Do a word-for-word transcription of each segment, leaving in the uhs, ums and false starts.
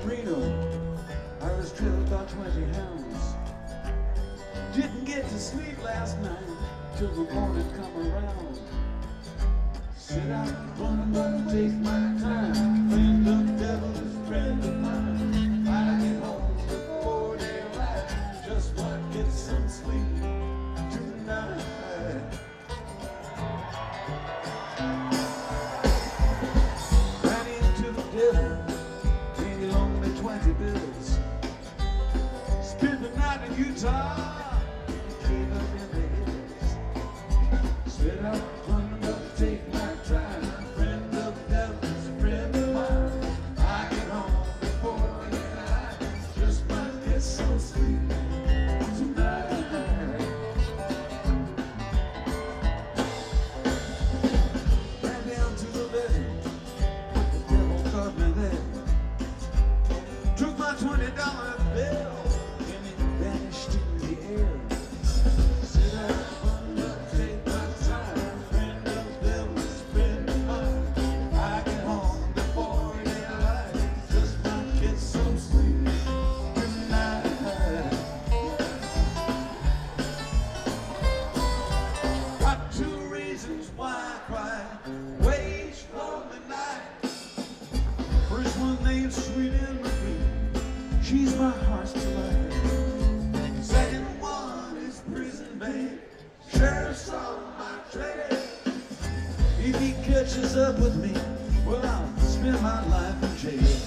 Reno, I was trailed about twenty hounds. Didn't get to sleep last night till the morning come around. Sit out front and take my time. Friend of the devil is a friend of mine. I get home before daylight. Just might get some sleep tonight. Ran into the devil, paid him only twenty bills. Spent the night in Utah, came up in the hills. Sit out front and take my time. Friend of the devil is a friend of mine. I get home before midnight. Just might get some sleep tonight. Ran down to the levee, the devil caught me there. Took my twenty dollar bill and it vanished in the air. Sit out front and take my time. Friend of the devil is a friend of mine. I get home before daylight. Just might get some sleep tonight. Got two reasons why I cry. Wage for the night. First one named Sweet and Marie. She's my heart's delight. Second one is prison babe. Sheriff's on my trail. If he catches up with me, well, I'll spend my life in jail.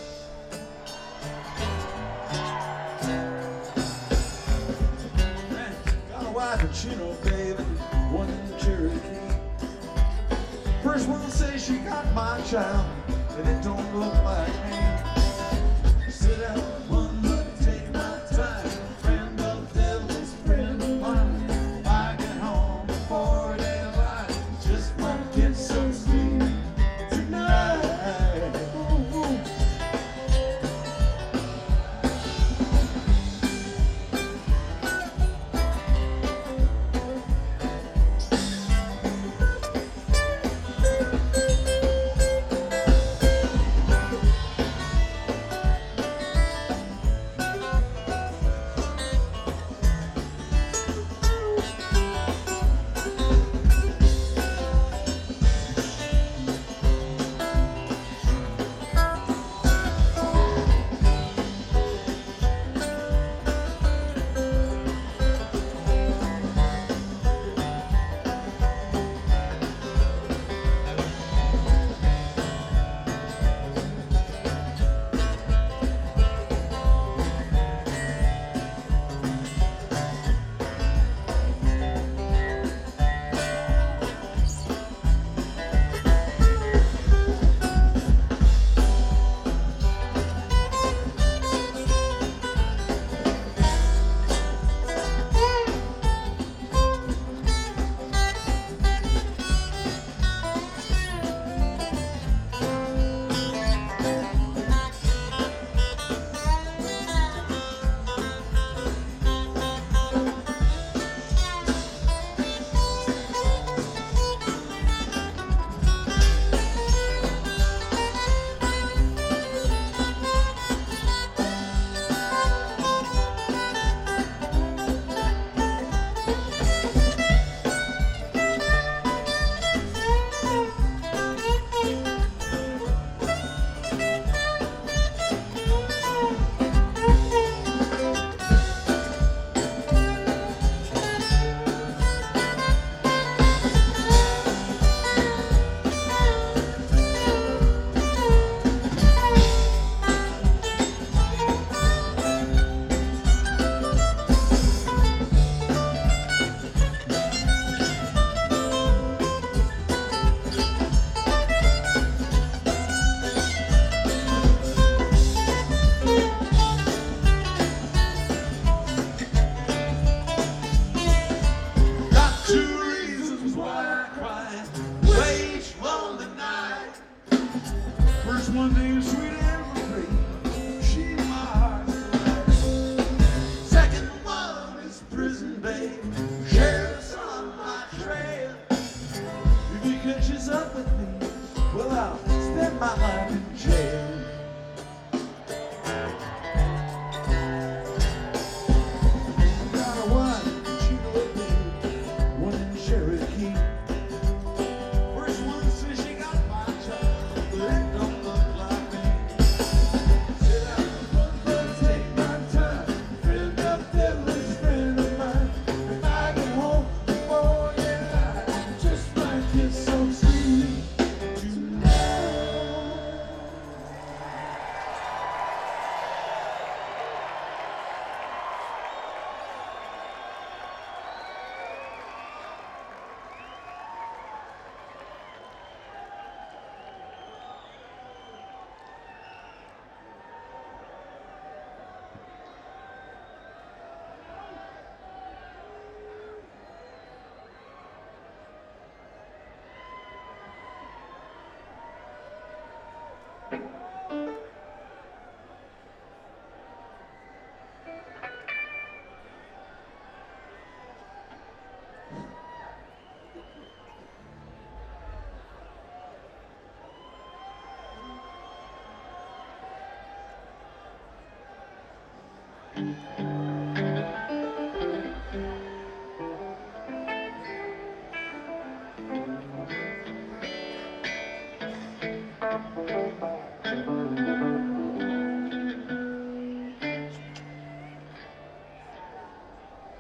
Man, got a wife in Chino, baby, one in Cherokee. First one says she got my child, and it don't look like me. Sit out one look, take my time. Friend of the devil is a friend of mine. I get home before daylight. Just might get some sleep tonight. Ooh, ooh. One named Sweet and Marie. She's my heart's delight. Second one is prison babe. Sheriff's on my trail. If he catches up with me, well, I'll spend my life in jail.